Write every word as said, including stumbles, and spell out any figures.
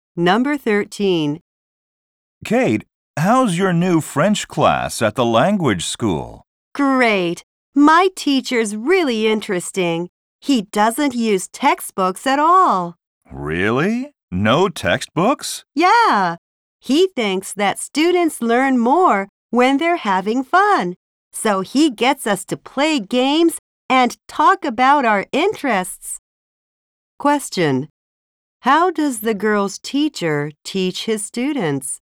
Number thirteen. Kate, how's your new French class at the language school? Great! My teacher's really interesting. He doesn't use textbooks at all. Really? No textbooks? Yeah. He thinks that students learn more when they're having fun. So he gets us to play games and talk about our interests. Question: how does the girl's teacher teach his students?